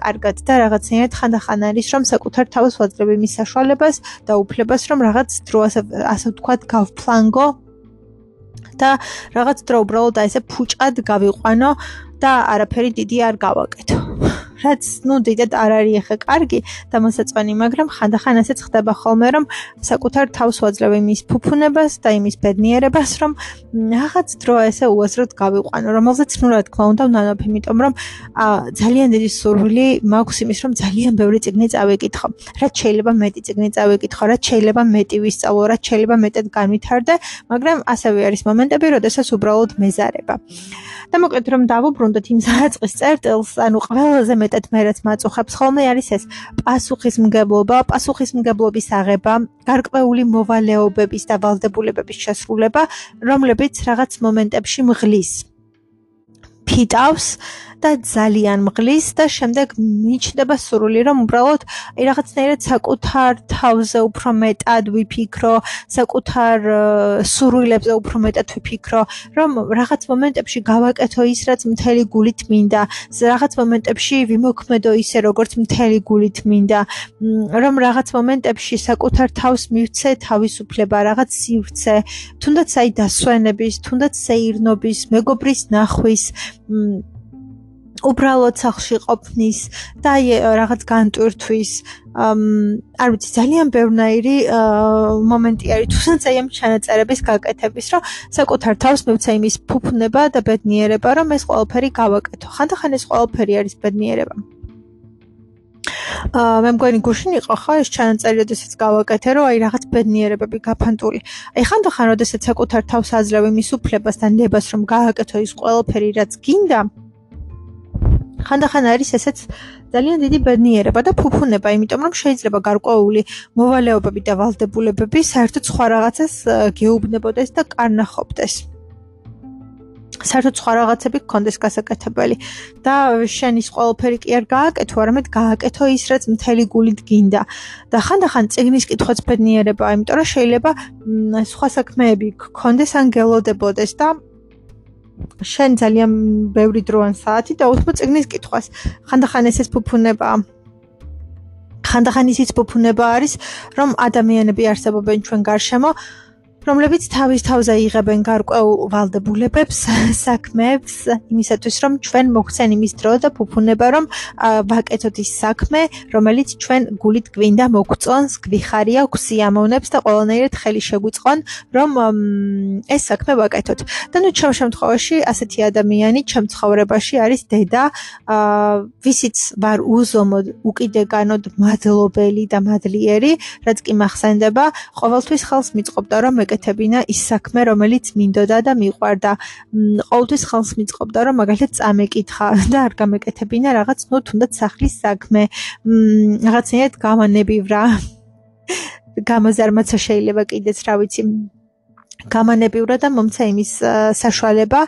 და რაღაცნაირად ხანდახან არის რომ საკუთარ თავს ვაძლევ იმის საშუალებას და უფლებას რომ რაღაც დრო ასე ვთქვათ გავფლანგო და რაღაც დრო უბრალოდ ესე ფუჭად გავიყვანო და არაფერი დიდი არ გავაკეთო. რაც დიდად არ არის ახლა კარგი და მოსაწვენი, მაგრამ ხანდახან ასეც ხდება ხოლმე, რომ საკუთარ თავს ვაძლევ იმის ფუფუნებას და იმის ბედნიერებას, რომ რაღაც დრო ესე უაზროდ გავიყვანო, რომელზეც რა თქმა უნდა ვნანობ, იმიტომ რომ ძალიან დიდი სურვილი მაქვს იმის, რომ ძალიან ბევრი წიგნი წავიკითხო. რაც შეიძლება მეტი წიგნი წავიკითხო, რაც შეიძლება მეტი ვისწავლო, რაც შეიძლება მეტად განვითარდე, მაგრამ ასევე არის მომენტები, როდესაც უბრალოდ მეზარება. და მოკლედ რომ დავუბრუნდეთ იმ საწყის წერტილს, ანუ ყველაზე მეტად მე რაც მაწუხებს ხოლმე არის ეს პასუხისმგებლობა, პასუხისმგებლობის აღება, გარკვეული მოვალეობების და ვალდებულებების შესრულება, რომლებიც რაღაც მომენტებში მღლის, ფიტავს და ძალიან მღლის და შემდეგ მიჩნდება სურვილი რომ უბრალოდ რაღაცნაირად საკუთარ თავზე უფრო მეტად ვიფიქრო, საკუთარ სურვილებზე უფრო მეტად ვიფიქრო, რომ რაღაც მომენტებში გავაკეთო ის, რაც მთელი გულით მინდა, რაღაც მომენტებში ვიმოქმედო ისე, როგორც მთელი გულით მინდა, რომ რაღაც მომენტებში საკუთარ თავს მივცე თავისუფლება, რაღაც სივრცე, თუნდაც აი დასვენების, თუნდაც სეირნობის, მეგობრის ნახვის, უბრალოდ სახლში ყოფნის და რაღაც განტვირთვის, არ ვიცი, ძალიან ბევრნაირი მომენტი არის, თუნდაც აი ამ ჩანაწერების გაკეთების, რომ საკუთარ თავს მივცე იმის ფუფუნება და ბედნიერება, რომ ეს ყველაფერი გავაკეთო. ხანდახან ეს ყველაფერი არის ბედნიერება. მე მგონი გუშინ იყო ხო ეს ჩანაწერი, როდესაც გავაკეთე, რომ აი რაღაც ბედნიერებები გაფანტული. აი ხანდახან, როდესაც საკუთარ თავს აძლევ იმის უფლებას და ნებას, რომ გააკეთო ის ყველაფერი, რაც გინდა, ხანდახან არის ესეც ძალიან დიდი ბედნიერება და ფუფუნება, იმიტომ რომ შეიძლება გარკვეული მოვალეობები და ვალდებულებები საერთოდ სხვა რაღაცას გეუბნებოდეს და კარნახობდეს. საერთოდ სხვა რაღაცები გქონდეს გასაკეთებელი და შენ ის ყველაფერი კი არ გააკეთო, არამედ გააკეთო ის, რაც მთელი გულით გინდა. და ხანდახან წიგნის კითხვაც ბედნიერებაა, იმიტომ რომ შეიძლება სხვა საქმეები გქონდეს ან გელოდებოდეს და შენ ძალიან ბევრი დრო ან საათი დაუთმო წიგნის კითხვას. ხანდახან ესეც ფუფუნება. ხანდახან ისიც ფუფუნება არის, რომ ადამიანები არსებობენ ჩვენ გარშემო, რომლებიც თავის თავზე იღებენ გარკვეულ ვალდებულებებს, საქმეებს, იმისათვის, რომ ჩვენ მოგცენ იმის დრო და ფუფუნება, რომ ვაკეთოთ ის საქმე, რომელიც ჩვენ გულით გვინდა მოგწონს, გვიხარია, გვსიამოვნებს და ყველანაირად ხელი შეგვიწყონ, რომ ეს საქმე ვაკეთოთ. და ჩემ შემთხვევაში ასეთი ადამიანი ჩემ ცხოვრებაში არის დედა, ვისიც ვარ უზომოდ, უკიდეგანოდ მადლობელი და მადლიერი, რაც კი მახსენდება, ყოველთვის ხელს მიწყობდა, რომ ეკეთებინა ის საქმე, რომელიც მინდოდა და მიყვარდა. ყოველთვის ხელს მიწყობდა, რომ მაგალითად წამეკითხა და არ გამეკეთებინა რაღაც, თუნდაც სახლის საქმე, რაღაცნაირად გამანებივრა. გამოზარმაცა შეიძლება კიდეც, რა ვიცი, გამანებივრა და მომცა იმის საშუალება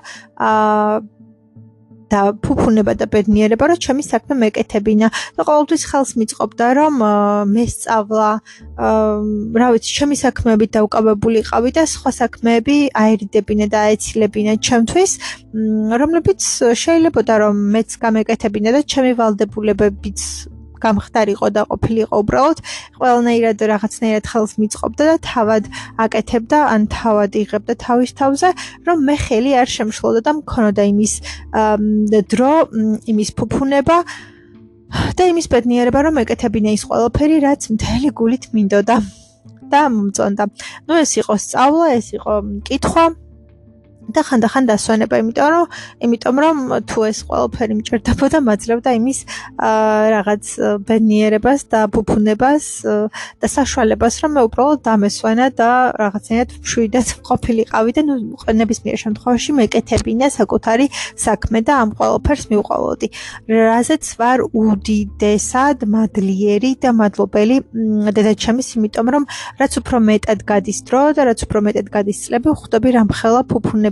და ფუფუნება და ბედნიერება, რომ ჩემი საქმე მეკეთებინა და ყოველთვის ხელს მიწყობდა, რომ მესწავლა, რა ვიცი, ჩემი საქმეებით დავკავებულიყავი და სხვა საქმეები აერიდებინა და აეცილებინა ჩემთვის, რომლებიც შეიძლებოდა რომ მეც გამეკეთებინა და ჩემი ვალდებულებებიც გამხდარიყო და ყოფილიყო უბრალოდ ყველანაირად რაღაცნაირად ხელს მიწყობდა და თავად აკეთებდა ან თავად იღებდა თავის თავზე, რომ მე ხელი არ შემშლოდა და მქონოდა იმის დრო, იმის ფუფუნება და იმის ბედნიერება, რომ ეკეთებინა ის ყველაფერი, რაც მთელი გულით მინდოდა და მომწონდა. ეს იყო სწავლა, ეს იყო კითხვა და ხანდახან დასვენება, იმიტომ რომ თუ ეს ყველაფერი მჭირდებოდა, მაძლევდა იმის რაღაც ბედნიერებას და ფუფუნებას და საშუალებას, რომ მე უბრალოდ დამესვენა და რაღაცნაირად მშვიდად ყოფილიყავი და ნებისმიერ შემთხვევაში მეკეთებინა საკუთარი საქმე და ამ ყველაფერს მივყოლოდი. რაზეც ვარ უდიდესად მადლიერი და მადლობელი დედაჩემის, იმიტომ რომ რაც უფრო მეტად გადის დრო და რაც უფრო მეტად გადის წლები, ხვდები რამხელა ფუფუნები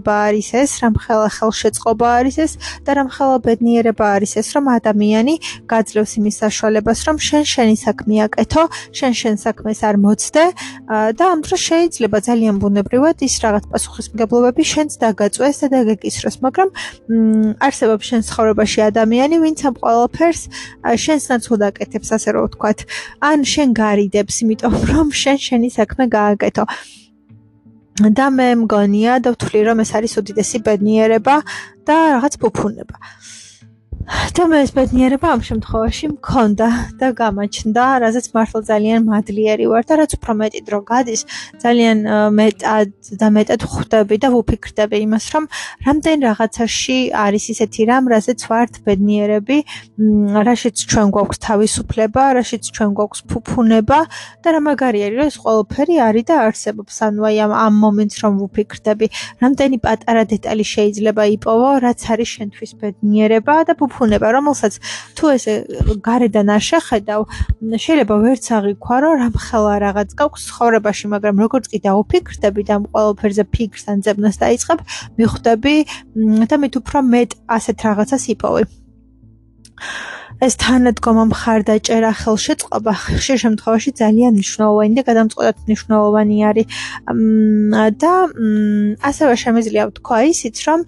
ბედნიერება არის ეს, რამხელა ხელშეწყობა არის ეს და რამხელა ბედნიერება არის ეს, რომ ადამიანი გაძლევს იმის საშუალებას, რომ შენი საქმე აკეთო, შენ საქმეს არ მოცდე და ამ დროს შეიძლება ძალიან ბუნებრივად ის რაღაც პასუხისმგებლობები შენც დაგაწვეს და დაგეკისროს, მაგრამ არსებობს შენ ცხოვრებაში ადამიანი, ვინც ამ ყველაფერს შენს ნაცვლად აკეთებს, ასე რომ ვთქვათ, ან შენ გარიდებს, იმიტომ რომ შენი საქმე გააკეთო. და მე მგონია და ვთვლი, რომ ეს არის უდიდესი ბედნიერება და რაღაც ფუფუნება. და მე ეს ბედნიერება ამ შემთხვევაში მქონდა და გამაჩნდა, რაზეც მართლა ძალიან მადლიერი ვარ და რაც უფრო მეტი დრო გადის, ძალიან მეტად ხვდები და ვუფიქრდები იმას, რომ რამდენ რაღაცაში არის ისეთი რამ, რაზეც ვართ ბედნიერები, რაშიც ჩვენ გვაქვს თავისუფლება, რაშიც ჩვენ გვაქვს ფუფუნება და რა მაგარი არის, რომ ეს ყველაფერი არის და არსებობს. ანუ აი ამ მომენტს რომ ვუფიქრდები, რამდენი პატარა დეტალი შეიძლება იპოვო, რაც არის შენთვის ბედნიერება და ფუფუნება, რომელსაც თუ ესე გარედან არ შეხედავ, შეიძლება ვერც აღიქვა, რომ რამხელა რაღაც გაქვს ცხოვრებაში, მაგრამ როგორც კი დაუფიქრდები და ამ ყველაფერზე ფიქრს ან ძებნას დაიწყებ, მიხვდები და მით უფრო მეტ ასეთ რაღაცას იპოვე. ეს თანადგომა, მხარდაჭერა, ხელშეწყობა ხშირ შემთხვევაში ძალიან მნიშვნელოვანი და გადამწყვეტად მნიშვნელოვანი არის და ასევე შემიძლია ვთქვა ისიც, რომ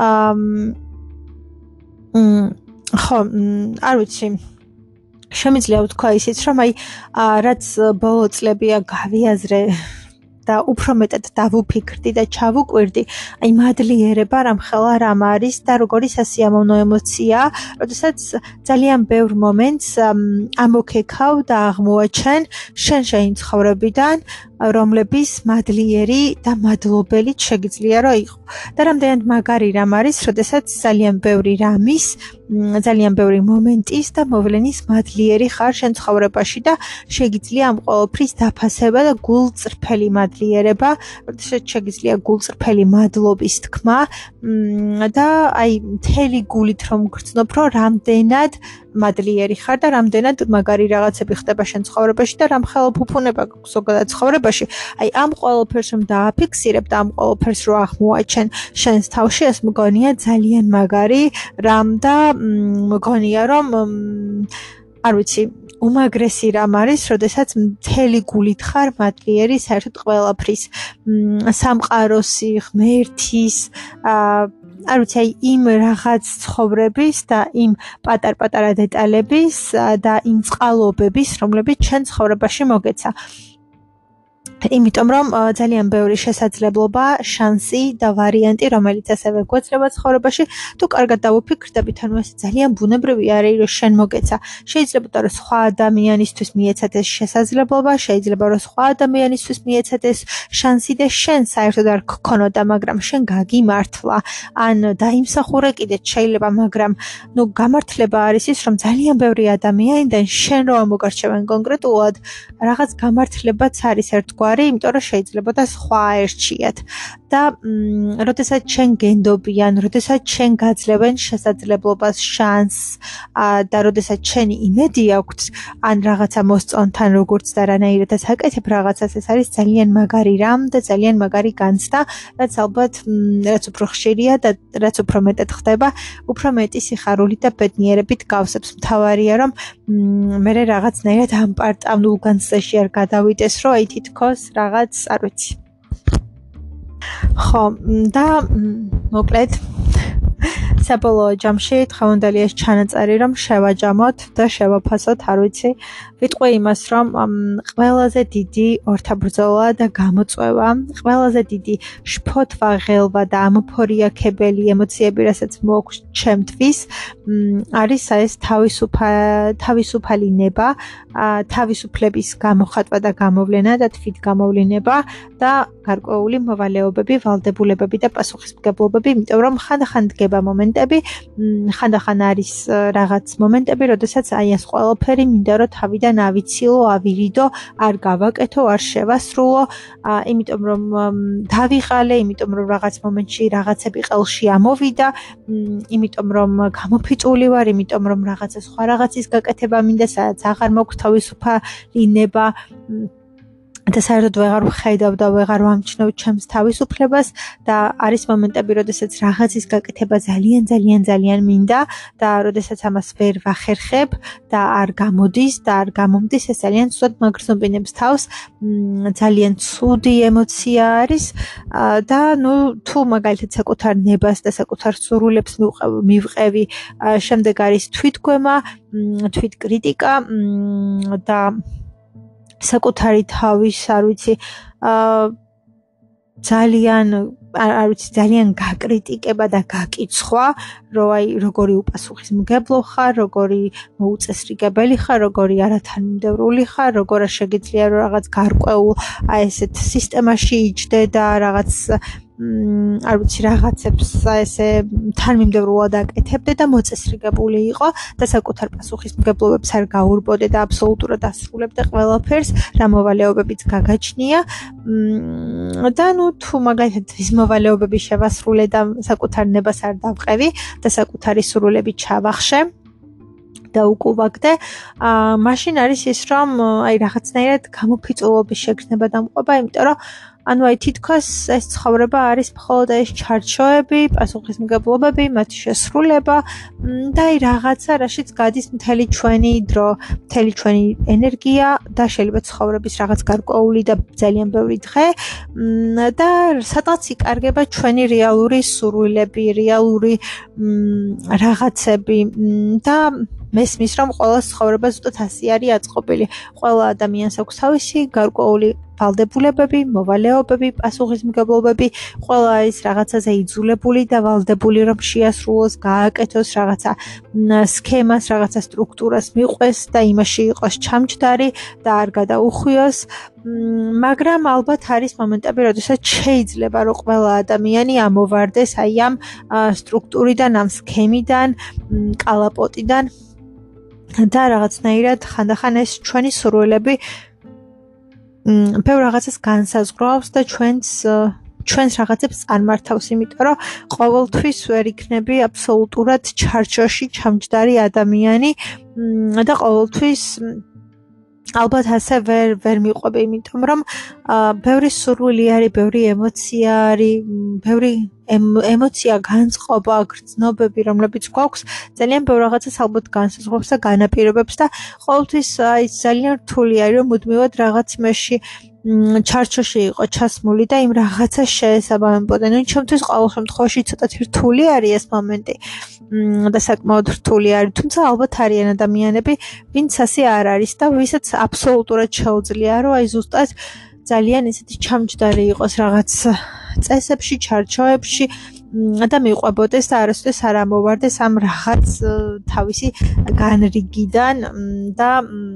ხო, არ ვიცი, შემიძლია ვთქვა ისიც, რომ აი რაც ბოლო წლებია გავიაზრე და უფრო მეტად დავუფიქრდი და ჩავუკვირდი, აი მადლიერება რამხელა რამ არის და როგორი სასიამოვნო ემოციაა, როდესაც ძალიან ბევრ მომენტს ამოქეკავ და აღმოაჩენ შენი ცხოვრებიდან, რომლების მადლიერი და მადლობელი შეგიძლია რომ იყო. და რამდენად მაგარი რამ არის, როდესაც ძალიან ბევრი რამის, ძალიან ბევრი მომენტის და მოვლენის მადლიერი ხარ შენ ცხოვრებაში და შეგიძლია ამ ყველაფრის დაფასება და გულწრფელი მადლიერება, როდესაც შეგიძლია გულწრფელი მადლობის თქმა და აი მთელი გულით რომ გრძნობ, რომ რამდენად მადლიერი ხარ და რამდენად მაგარი რაღაცები ხდება შენ ცხოვრებაში და რამხელა ფუფუნება გაქვს ზოგადად ცხოვრებაში. აი ამ ყველაფერს რომ დააფიქსირებ და ამ ყველაფერს რო აღმოაჩენ შენს თავში, ეს მგონია ძალიან მაგარი რამ და მგონია რომ არ ვიცი, უმაგრესი რამ არის, როდესაც მთელი გულით ხარ მადლიერი საერთოდ ყველაფრის, სამყაროსი, ღმერთის, არ ვიცი, აი იმ რაღაც ცხოვრების და იმ პატარ-პატარა დეტალების და იმ წყალობების, რომლებიც ჩვენ ცხოვრებაში მოგეცა. იმიტომ რომ ძალიან ბევრი შესაძლებლობა, შანსი და ვარიანტი, რომელიც ასევე გვეძლება ცხოვრებაში, თუ კარგად დავუფიქრდებით, ანუ ეს ძალიან ბუნებრივი არის, რომ შენ მოგეცა. შეიძლება რომ სხვა ადამიანისთვის მიეცათ ეს შესაძლებლობა, შეიძლება რომ სხვა ადამიანისთვის მიეცათ ეს შანსი და შენ საერთოდ არ გქონოდა, მაგრამ შენ გაგიმართლა, ან დაიმსახურე კიდეც შეიძლება, მაგრამ ნუ გამართლება არის ის, რომ ძალიან ბევრი ადამიანიდან შენ რო ამოგარჩევენ კონკრეტულად, რაღაც გამართლებაც არის ერთგვარი, იმიტომ რომ შეიძლება და სხვა ერჩიათ და როდესაც ჩვენ გენდობიან, როდესაც ჩვენ გაძლევენ შესაძლებლობას, შანსს და როდესაც ჩვენი იმედი აქვს ან რაღაცა მოსწონთან როგორც და რანაირადაც აკეთებ რაღაცას, ეს არის ძალიან მაგარი რამ და ძალიან მაგარი განცდა, რაც ალბათ რაც უფრო ხშირია და რაც უფრო მეტად ხდება, უფრო მეტი სიხარულით და ბედნიერებით გავსებს. მთავარია რომ მე რაღაცნაირად ამ პარტავნულ განცდაში არ გადავიდეს, რომ აი თითქოს რაღაც, არ ვიცი. ხო, და მოკლედ საბოლოო ჯამში დღევანდელი ეს ჩანაწერი რომ შევაჯამოთ და შევაფასოთ, არ ვიცი, ვიტყვი იმას, რომ ყველაზე დიდი ორთაბრძოლა და გამოწვევა, ყველაზე დიდი შფოთვა, ღელვა და ამოფორიაქებელი ემოციები, რასაც მოაქვს ჩემთვის, არის ეს თავისუფალი ნება, თავისუფლების გამოხატვა და გამოვლენა და თვითგამოვლინება და გარკვეული მოვალეობები, ვალდებულებები და პასუხისმგებლობები, იმიტომ რომ ხანდახან დგება მომენტები, ხანდახან არის რაღაც მომენტები, როდესაც აი ეს ყველაფერი მინდა რომ თავიდან ავიცილო, ავირიდო, არ გავაკეთო, არ შევასრულო, იმიტომ რომ დავიღალე, იმიტომ რომ რაღაც მომენტში რაღაცები ყელში ამოვიდა, იმიტომ რომ გამოფიტული ვარ, იმიტომ რომ რაღაცა სხვა რაღაცის გაკეთება მინდა, სადაც აღარ მაქვს თავისუფალი ნება და საერთოდ ვეღარ ვხედავ და ვეღარ ვამჩნევ ჩემს თავისუფლებას და არის მომენტები, როდესაც რაღაცის გაკეთება ძალიან მინდა და როდესაც ამას ვერ ვახერხებ და არ გამოდის და არ გამომდის, ეს ძალიან ცუდად მაგრძნობინებს თავს. ძალიან ცუდი ემოცია არის და თუ მაგალითად საკუთარ ნებას და საკუთარ სურვილებს მივყევი, შემდეგ არის თვითგვემა, თვითკრიტიკა და საკუთარი თავის, არ ვიცი, ძალიან გაკრიტიკება და გაკიცხვა, რომ აი როგორი უპასუხისმგებლო ხარ, როგორი მოუწესრიგებელი ხარ, როგორი არათანმიმდევრული ხარ, როგორ შეგიძლია რომ რაღაც გარკვეულ აი ესეთ სისტემაში იჯდე და რაღაც არ ვიცი რაღაცებს ესე თანმიმდევრულად აკეთებდე და მოწესრიგებული იყო და საკუთარ პასუხისმგებლობებს არ გაურბოდე და აბსოლუტურად ასრულებდე ყველაფერს, რა მოვალეობებიც გაგაჩნია და თუ მაგალითად ის მოვალეობები შევასრულე და საკუთარ ნებას არ დავყევი და საკუთარი სურვილები ჩავახშე და უკუვაგდე, მაშინ არის ის, რომ აი რაღაცნაირად გამოფიწულობის შეგრძნება დამყვება, იმიტომ რომ ანუ აი თითქოს ეს ცხოვრება არის მხოლოდ ეს ჩარჩოები, პასუხისმგებლობები, მათი შესრულება და აი რაღაცა, რაშიც გადის მთელი ჩვენი დრო, მთელი ჩვენი ენერგია და შეიძლება ცხოვრების რაღაც გარკვეული და ძალიან ბევრი დღე და სადღაც იკარგება ჩვენი რეალური სურვილები, რეალური რაღაცები და მესმის, რომ ყველა ცხოვრება ზუსტად ასე არის აწყობილი. ყველა ადამიანს აქვს თავისი გარკვეული ვალდებულებები, მოვალეობები, პასუხისმგებლობები, ყველა არის რაღაცაზე იძულებული და ვალდებული, რომ შეასრულოს, გააკეთოს რაღაცა სქემას, რაღაცა სტრუქტურას მიყვეს და იმაში იყოს ჩამჯდარი და არ გადაუხვიოს. მაგრამ ალბათ არის მომენტები, როდესაც შეიძლება რომ ყველა ადამიანი ამოვარდეს აი ამ სტრუქტურიდან, ამ სქემიდან, კალაპოტიდან და რაღაცნაირად ხანდახან ეს ჩვენი სურვილები ბევრ რაღაცას განსაზღვრავს და ჩვენს რაღაცებს წარმართავს, იმიტომ რომ ყოველთვის ვერ იქნები აბსოლუტურად ჩარჩოში ჩამჯდარი ადამიანი და ყოველთვის ალბათ ასე ვერ მიყვები, იმიტომ რომ ბევრი სურვილი არის, ბევრი ემოცია არის, ბევრი ემოცია, განწყობა, გრძნობები, რომლებიც გვაქვს, ძალიან ბევრ რაღაცას ალბათ განსაზღვრავს და განაპირობებს და ყოველთვის აი ძალიან რთული არის, რომ მუდმივად რაღაც იმაში ჩარჩოში იყო ჩასმული და იმ რაღაცას შეესაბამებოდა. ნუ ჩემთვის ყოველ შემთხვევაში ცოტათი რთული არის ეს მომენტი და საკმაოდ რთული არის, თუმცა ალბათ არიან ადამიანები, ვინც ასე არ არის და ვისაც აბსოლუტურად შეუძლია, რომ აი ზუსტად ძალიან ისეთი ჩამჯდარი იყოს რაღაც წესებში, ჩარჩოებში და მიყვებოდეს და არასოდეს არ ამოვარდეს ამ რაღაც თავისი განრიგიდან და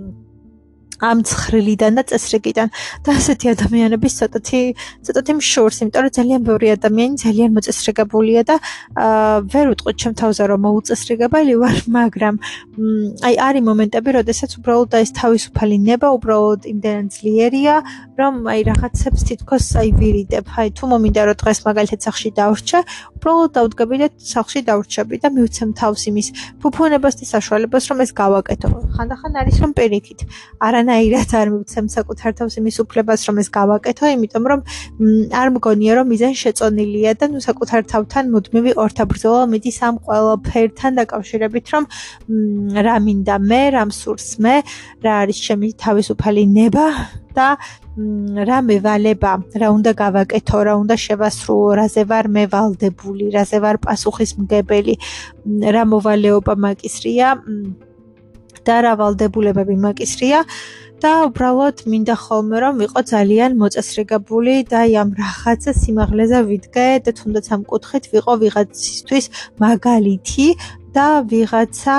ამ ცხრილიდან და წესრიგიდან და ასეთი ადამიანების ცოტათი მშურს, იმიტომ რომ ძალიან ბევრი ადამიანი ძალიან მოწესრიგებულია და ვერ ვიტყვით ჩემ თავზე რომ მოუწესრიგებელი ვარ, მაგრამ აი არის მომენტები, როდესაც უბრალოდ ეს თავისუფალი ნება უბრალოდ იმდენად ძლიერია, რომ აი რაღაცებს თითქოს აი ვირიდებ. აი თუ მომინდა რომ დღეს მაგალითად სახლში დავრჩე, უბრალოდ დავდგები და სახლში დავრჩები და მივცემ თავს იმის ფუფუნებას და საშუალებას, რომ ეს გავაკეთო. ხანდახან არის რომ პირიქით არანაირად არ მივცემ საკუთარ თავს იმის უფლებას, რომ ეს გავაკეთო, იმიტომ რომ არ მგონია რომ მიზანი შეწონილია და ნუ საკუთარ თავთან მუდმივი ორთაბრძოლა მიდის ამ ყველაფერთან დაკავშირებით, რომ რა მინდა მე, რა მსურს მე, რა არის ჩემი თავისუფალი ნება და რა მევალება, რა უნდა გავაკეთო, რა უნდა შევასრულო, რაზე ვარ მე ვალდებული, რაზე ვარ პასუხისმგებელი, რა მოვალეობა მაკისრია და რა ვალდებულებები მაკისრია და უბრალოდ მინდა ხოლმე რომ ვიყო ძალიან მოწესრიგებული და ამ რაღაცა სიმაღლეზე ვიდგე და თუნდაც ამ კუთხით ვიყო ვიღაცისთვის მაგალითი და ვიღაცა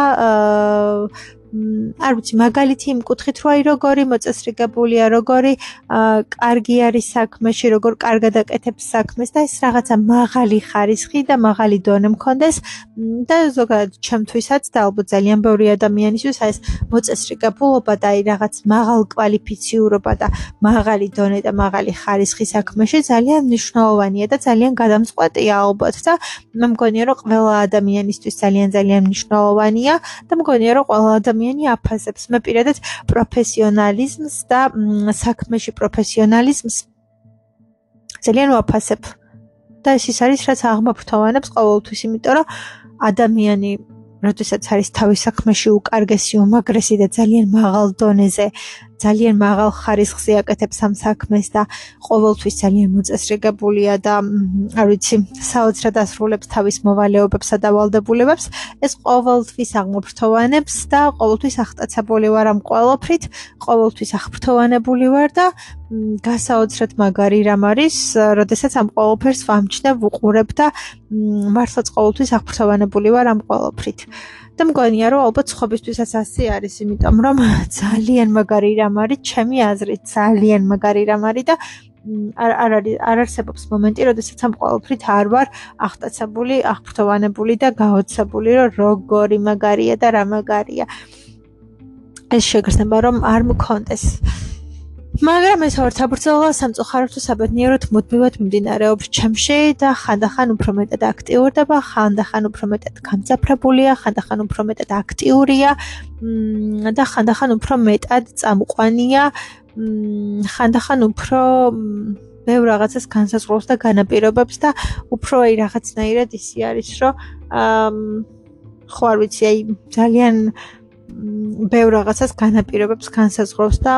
არ ვიცი, მაგალითი იმ კუთხით, რომ აი როგორი მოწესრიგებულია, როგორი კარგი არის საქმეში, როგორ კარგად აკეთებს საქმეს და ეს რაღაცა მაღალი ხარისხი და მაღალი დონე მქონდეს და ზოგადად ჩემთვისაც და ალბათ ძალიან ბევრი ადამიანისთვის ეს მოწესრიგებულობა და აი რაღაც მაღალ კვალიფიციურობა და მაღალი დონე და მაღალი ხარისხი საქმეში ძალიან მნიშვნელოვანია და ძალიან გადამწყვეტია ალბათ და მე მგონია რომ ყველა ადამიანისთვის ძალიან მნიშვნელოვანია და მგონია რომ ყველა ადამიანი ადამიანი აფასებს. მე პირადად პროფესიონალიზმს და საქმეში პროფესიონალიზმს ძალიან ვაფასებ. და ეს ის არის, რაც აღმაფრთოვანებს ყოველთვის, იმიტომ რომ ადამიანი როდესაც არის თავის საქმეში უკარგესი, უმაგრესი და ძალიან მაღალ დონეზე, ძალიან მაღალ ხარისხზე აკეთებს ამ საქმეს და ყოველთვის ძალიან მოწესრიგებულია და არ ვიცი, საოცრად ასრულებს თავის მოვალეობებსა და ვალდებულებებს, ეს ყოველთვის აღმოფრთოვანებს და ყოველთვის აღტაცებული ვარ ამ ყოველფრით, ყოველთვის აღფრთოვანებული ვარ და გასაოცრად მაგარი რამ არის, როდესაც ამ ყოველფერს ვამჩნევ, ვუყურებ და მართლაც ყოველთვის აღფრთოვანებული ვარ ამ ყოველფრით. და მგონია რომ ალბათ სხვებისთვისაც ასე არის, იმიტომ რომ ძალიან მაგარი რამ არის, ჩემი აზრით, ძალიან მაგარი რამ არის და არ არსებობს მომენტი, როდესაც ამ ყოველფრით არ ვარ აღტაცებული, აღფრთოვანებული და გაოცებული, რომ როგორი მაგარია და რა მაგარია. ეს შეგრძნება რომ არ მქონდეს. მაგრამ ეს ორთაბრძოლა სამწუხაროდ თუ საბედნიეროდ მუდმივად მიმდინარეობს ჩემში და ხანდახან უფრო მეტად აქტიურდება, ხანდახან უფრო მეტად გამძაფრებულია, ხანდახან უფრო მეტად აქტიურია და ხანდახან უფრო მეტად წამყვანია, ხანდახან უფრო ბევრ რაღაცას განსაზღვრავს და განაპირობებს და უფრო აი რაღაცნაირად ისი არის, რომ ხო არ ვიცი, აი ძალიან ბევრ რაღაცას განაპირობებს, განსაზღვრავს და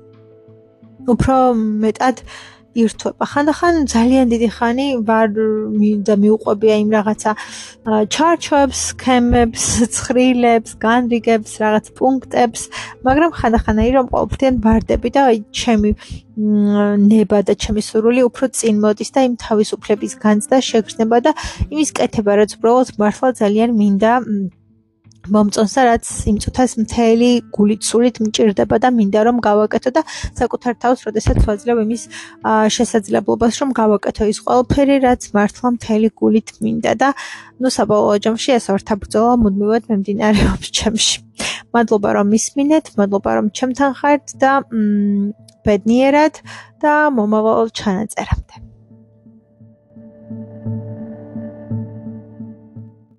უფრო მეტად ირთვება. ხანდახან ძალიან დიდი ხანი ვარ და მიუყვებია იმ რაღაცა ჩარჩოებს, სქემებს, ცხრილებს, განრიგებს, რაღაც პუნქტებს, მაგრამ ხანდახანაირი რომ ყოველდღიურად ვარდები და აი ჩემი ნება და ჩემი სურვილი უფრო წინ მოდის და იმ თავისუფლების განცდა შეგრძნება და იმის კეთება, რაც უბრალოდ მართლა ძალიან მინდა მომწონს და რაც იმ წუთას მთელი გულით სულით მჭირდება და მინდა რომ გავაკეთო და საკუთარ თავს როდესაც ვაძლევ იმის შესაძლებლობას რომ გავაკეთო ის ყველაფერი რაც მართლა მთელი გულით მინდა და ნუ საბოლოო ჯამში ეს ორთაბრძოლა მუდმივად მიმდინარეობს ჩემში. მადლობა რომ მისმინეთ, მადლობა რომ ჩემთან ხართ და ბედნიერად და მომავალ ჩანაწერამდე.